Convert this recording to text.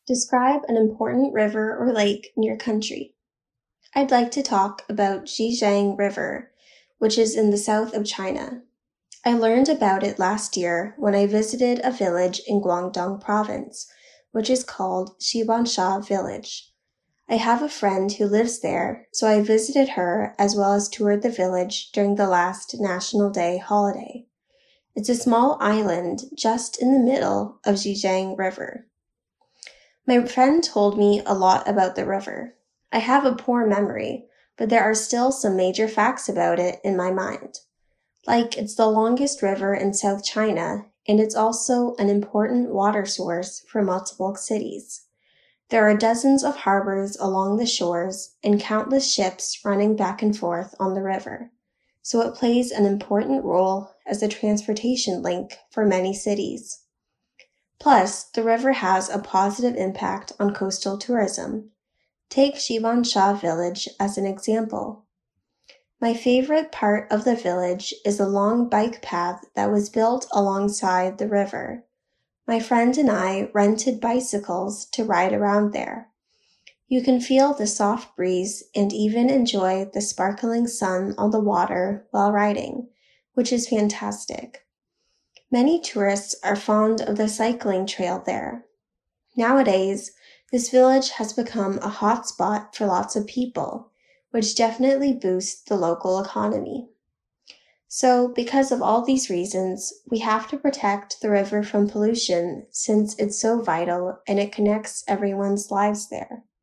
Describe an important river or lake in your country. I'd like to talk about Zhejiang River, which is in the south of China. I learned about it last year when I visited a village in Guangdong Province, which is called Xiwansha Village. I have a friend who lives there, so I visited her as well as toured the village during the last National Day holiday. It's a small island just in the middle of Zhejiang River. My friend told me a lot about the river. I have a poor memory, but there are still some major facts about it in my mind. Like, it's the longest river in South China, and it's also an important water source for multiple cities. There are dozens of harbors along the shores and countless ships running back and forth on the river, so it plays an important role as a transportation link for many cities. Plus, the river has a positive impact on coastal tourism. Take Xiwansha Village as an example. My favorite part of the village is a long bike path that was built alongside the river. My friend and I rented bicycles to ride around there. You can feel the soft breeze and even enjoy the sparkling sun on the water while riding, which is fantastic. Many tourists are fond of the cycling trail there. Nowadays, this village has become a hot spot for lots of people, which definitely boosts the local economy. So, because of all these reasons, we have to protect the river from pollution since it's so vital and it connects everyone's lives there.